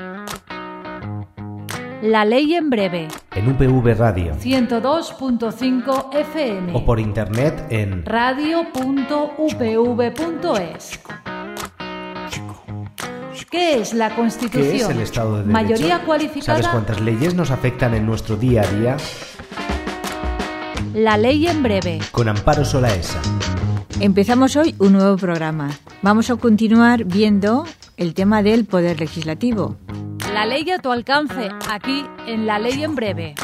La ley en breve. En UPV Radio 102.5 FM. o por internet en radio.upv.es. ¿Qué es la Constitución? ¿Qué es el Estado de Derecho? Mayoría cualificada. ¿Sabes cuántas leyes nos afectan en nuestro día a día? La ley en breve. Con Amparo Solaesa. Empezamos hoy un nuevo programa. Vamos a continuar viendo el tema del Poder Legislativo. La ley a tu alcance, aquí en La ley en breve.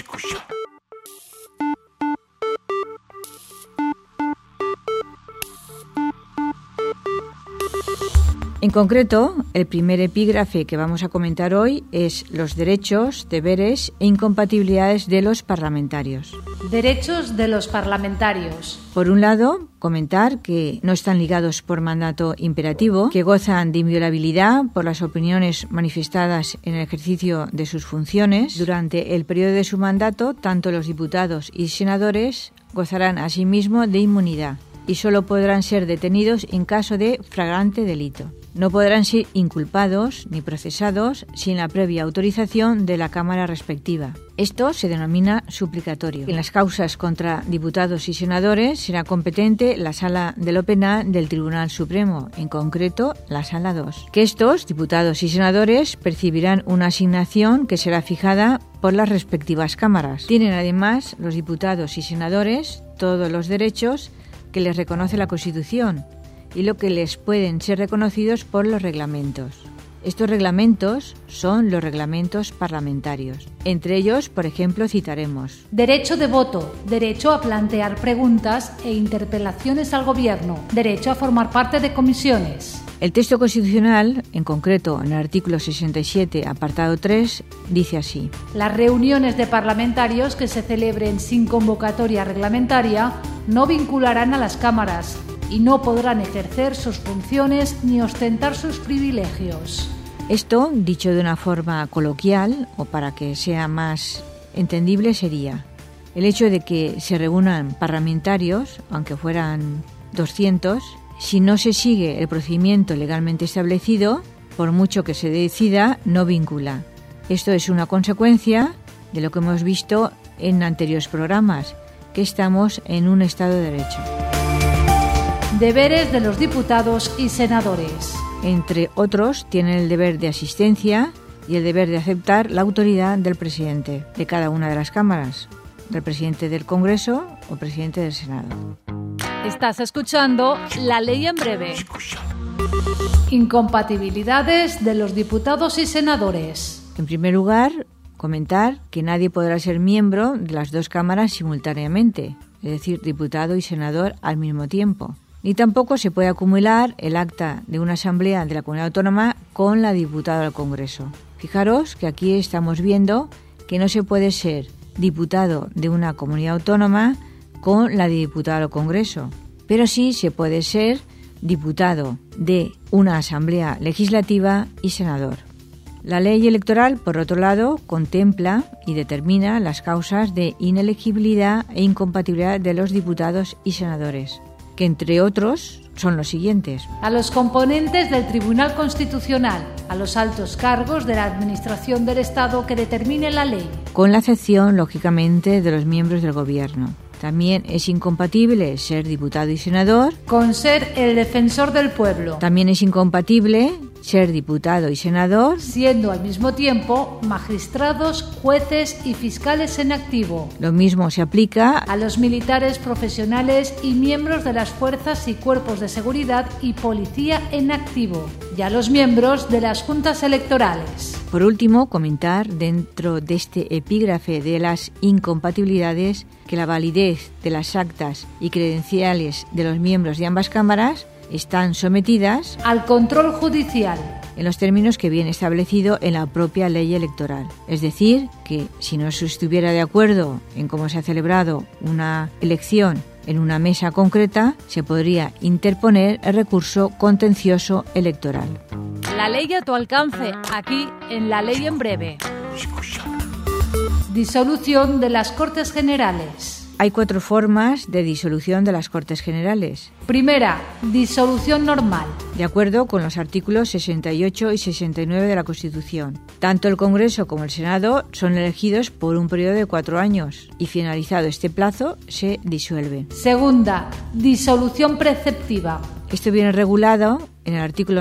En concreto, el primer epígrafe que vamos a comentar hoy es los derechos, deberes e incompatibilidades de los parlamentarios. Derechos de los parlamentarios. Por un lado, comentar que no están ligados por mandato imperativo, que gozan de inviolabilidad por las opiniones manifestadas en el ejercicio de sus funciones. Durante el periodo de su mandato, tanto los diputados y senadores gozarán asimismo de inmunidad y solo podrán ser detenidos en caso de flagrante delito. No podrán ser inculpados ni procesados sin la previa autorización de la Cámara respectiva. Esto se denomina suplicatorio. En las causas contra diputados y senadores será competente la Sala de lo Penal del Tribunal Supremo, en concreto la Sala 2. Que estos diputados y senadores percibirán una asignación que será fijada por las respectivas cámaras. Tienen además los diputados y senadores todos los derechos que les reconoce la Constitución y lo que les pueden ser reconocidos por los reglamentos. Estos reglamentos son los reglamentos parlamentarios. Entre ellos, por ejemplo, citaremos: Derecho de voto, derecho a plantear preguntas e interpelaciones al Gobierno, derecho a formar parte de comisiones. El texto constitucional, en concreto en el artículo 67, apartado 3, dice así: Las reuniones de parlamentarios que se celebren sin convocatoria reglamentaria no vincularán a las cámaras y no podrán ejercer sus funciones ni ostentar sus privilegios. Esto, dicho de una forma coloquial o para que sea más entendible, sería el hecho de que se reúnan parlamentarios, aunque fueran 200, si no se sigue el procedimiento legalmente establecido, por mucho que se decida, no vincula. Esto es una consecuencia de lo que hemos visto en anteriores programas, que estamos en un Estado de Derecho. Deberes de los diputados y senadores. Entre otros, tienen el deber de asistencia y el deber de aceptar la autoridad del presidente de cada una de las cámaras, del presidente del Congreso o presidente del Senado. Estás escuchando La ley en breve. Incompatibilidades de los diputados y senadores. En primer lugar, comentar que nadie podrá ser miembro de las dos cámaras simultáneamente, es decir, diputado y senador al mismo tiempo. Ni tampoco se puede acumular el acta de una asamblea de la comunidad autónoma con la diputada al Congreso. Fijaros que aquí estamos viendo que no se puede ser diputado de una comunidad autónoma con la de diputado al Congreso, pero sí se puede ser diputado de una asamblea legislativa y senador. La ley electoral, por otro lado, contempla y determina las causas de inelegibilidad e incompatibilidad de los diputados y senadores, que entre otros son los siguientes: a los componentes del Tribunal Constitucional, a los altos cargos de la Administración del Estado que determine la ley, con la excepción, lógicamente, de los miembros del Gobierno. También es incompatible ser diputado y senador con ser el defensor del pueblo. También es incompatible ser diputado y senador siendo al mismo tiempo magistrados, jueces y fiscales en activo. Lo mismo se aplica a los militares profesionales y miembros de las fuerzas y cuerpos de seguridad y policía en activo, y a los miembros de las juntas electorales. Por último, comentar dentro de este epígrafe de las incompatibilidades que la validez de las actas y credenciales de los miembros de ambas cámaras están sometidas al control judicial en los términos que viene establecido en la propia ley electoral. Es decir, que si no se estuviera de acuerdo en cómo se ha celebrado una elección en una mesa concreta, se podría interponer el recurso contencioso electoral. La ley a tu alcance, aquí en La ley en breve. Disolución de las Cortes Generales. Hay 4 formas de disolución de las Cortes Generales. Primera, disolución normal. De acuerdo con los artículos 68 y 69 de la Constitución. Tanto el Congreso como el Senado son elegidos por un periodo de 4 años y finalizado este plazo se disuelven. Segunda, disolución preceptiva. Esto viene regulado en el artículo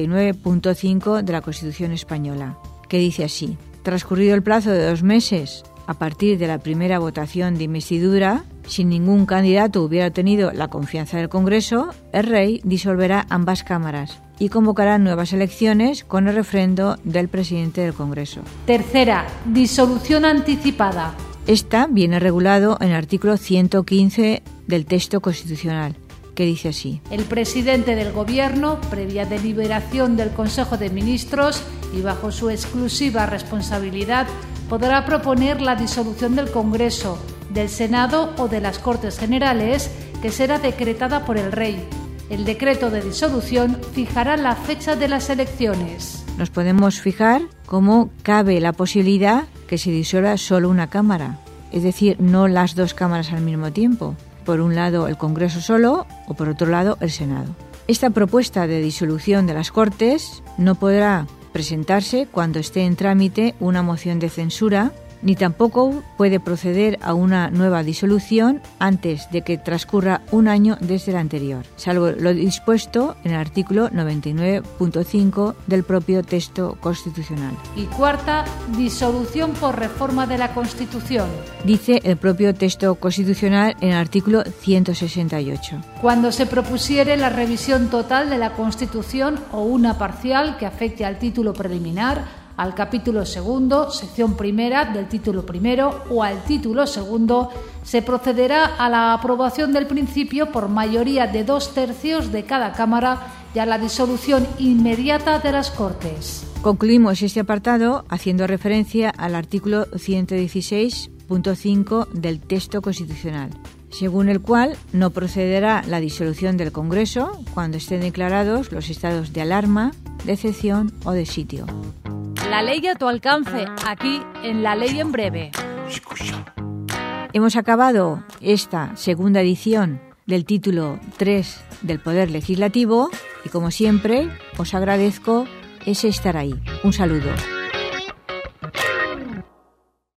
99.5 de la Constitución española, que dice así: transcurrido el plazo de 2 meses a partir de la primera votación de investidura, si ningún candidato hubiera obtenido la confianza del Congreso, el Rey disolverá ambas cámaras y convocará nuevas elecciones con el refrendo del presidente del Congreso. Tercera, disolución anticipada. Esta viene regulado en el artículo 115 del texto constitucional, que dice así: el presidente del Gobierno, previa deliberación del Consejo de Ministros y bajo su exclusiva responsabilidad, podrá proponer la disolución del Congreso, del Senado o de las Cortes Generales, que será decretada por el Rey. El decreto de disolución fijará la fecha de las elecciones. Nos podemos fijar cómo cabe la posibilidad que se disuelva solo una Cámara, es decir, no las 2 cámaras al mismo tiempo. Por un lado el Congreso solo o por otro lado el Senado. Esta propuesta de disolución de las Cortes no podrá presentarse cuando esté en trámite una moción de censura, ni tampoco puede proceder a una nueva disolución antes de que transcurra un año desde la anterior, salvo lo dispuesto en el artículo 99.5 del propio texto constitucional. Y cuarta, disolución por reforma de la Constitución. Dice el propio texto constitucional en el artículo 168. Cuando se propusiere la revisión total de la Constitución o una parcial que afecte al título preliminar, al capítulo segundo, sección primera del título primero o al título segundo, se procederá a la aprobación del principio por mayoría de 2/3 de cada Cámara y a la disolución inmediata de las Cortes. Concluimos este apartado haciendo referencia al artículo 116.5 del texto constitucional, según el cual no procederá la disolución del Congreso cuando estén declarados los estados de alarma, de excepción o de sitio. La ley a tu alcance, aquí en La Ley en Breve. Hemos acabado esta segunda edición del título 3 del Poder Legislativo y, como siempre, os agradezco ese estar ahí. Un saludo.